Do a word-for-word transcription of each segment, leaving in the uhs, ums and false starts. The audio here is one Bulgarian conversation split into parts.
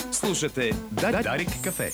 Слушате Дарик кафе.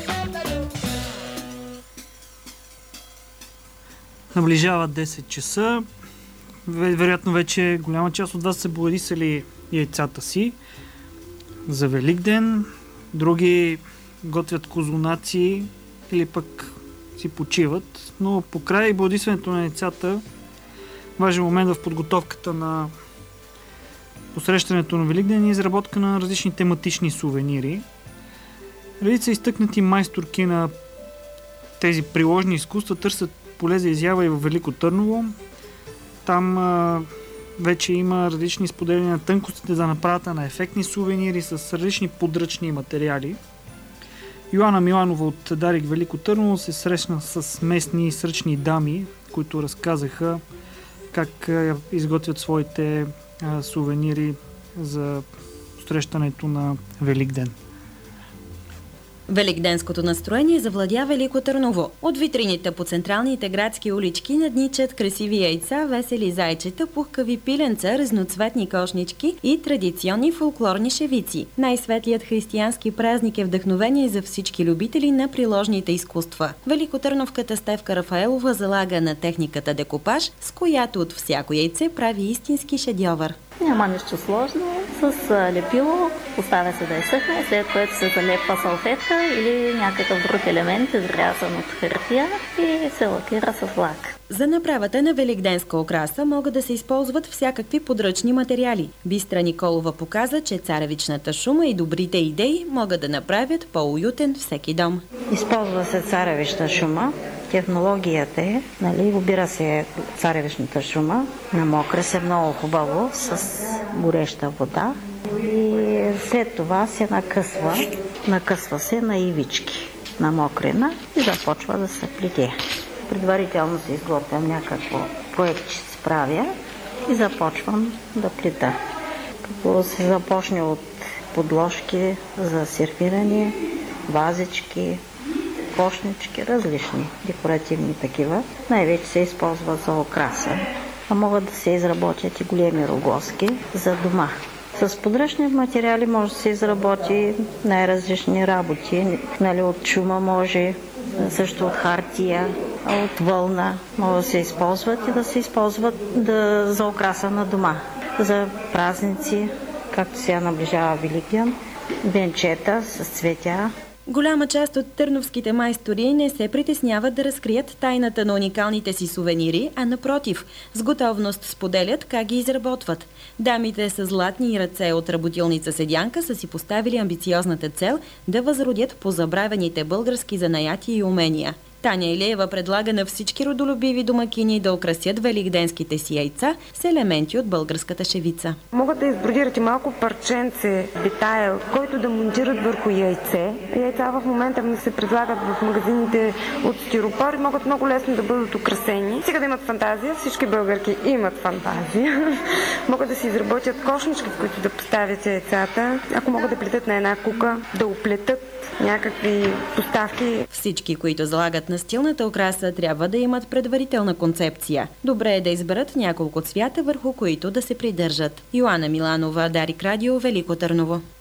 Наближава десет часа. Вероятно вече голяма част от вас са боядисали яйцата си за Великден. Други готвят козунаци или пък си почиват. Но покрай боядисването на яйцата, важен момент в подготовката на посрещането на Великден е изработка на различни тематични сувенири. Редица изтъкнати майсторки на тези приложни изкуства търсят поле за изява и в Велико Търново. Там а, вече има различни споделяния на тънкостите за направата на ефектни сувенири с различни подръчни материали. Йоана Миланова от Дарик Велико Търново се срещна с местни сръчни дами, които разказаха как а, изготвят своите а, сувенири за посрещането на Великден. Великденското настроение завладя Велико Търново. От витрините по централните градски улички надничат красиви яйца, весели зайчета, пухкави пиленца, разноцветни кошнички и традиционни фолклорни шевици. Най-светлият християнски празник е вдъхновение за всички любители на приложните изкуства. Великотърновката Стефка Рафаелова залага на техниката декупаж, с която от всяко яйце прави истински шедьовър. Няма нищо сложно. С лепило оставя се да изсъхне, след което се залепва салфетка или някакъв друг елемент, изрязан от хартия и се лакира с лак. За направата на великденска украса могат да се използват всякакви подръчни материали. Бистра Николова показа, че царевичната шума и добрите идеи могат да направят по-уютен всеки дом. Използва се царевична шума. Технологията е, нали, обира се царевичната шума, намокре се много хубаво с гореща вода и след това се накъсва, накъсва се на ивички, намокрена и започва да се плете. Предварително се изготвям някакво проект, че се правя и започвам да плета. Като се започне от подложки за сервиране, вазички, кошнички, различни декоративни такива. Най-вече се използва за украса, а могат да се изработят и големи рогозки за дома. С подръчни материали може да се изработи най-различни работи. Нали, от шума може, също от хартия, от вълна може да се използват и да се използват да, за украса на дома. За празници, както сега наближава Великден, венчета с цветя. Голяма част от търновските майстори не се притесняват да разкрият тайната на уникалните си сувенири, а напротив, с готовност споделят как ги изработват. Дамите с златни ръце от работилница седянка са си поставили амбициозната цел да възродят позабравените български занаяти и умения. Таня Илиева предлага на всички родолюбиви домакини да украсят великденските си яйца с елементи от българската шевица. Могат да избродират и малко парченце, детайл, който да монтират върху яйце. Яйца в момента ми се предлагат в магазините от стиропор и могат много лесно да бъдат украсени. Сега да имат фантазия, всички българки имат фантазия. Могат да си изработят кошнички, в които да поставят яйцата. Ако могат да плетат на една кука, да оплетат някакви поставки. Всички, които залагат на стилната украса, трябва да имат предварителна концепция. Добре е да изберат няколко цвята, върху които да се придържат. Йоана Миланова, Дарик Радио, Велико Търново.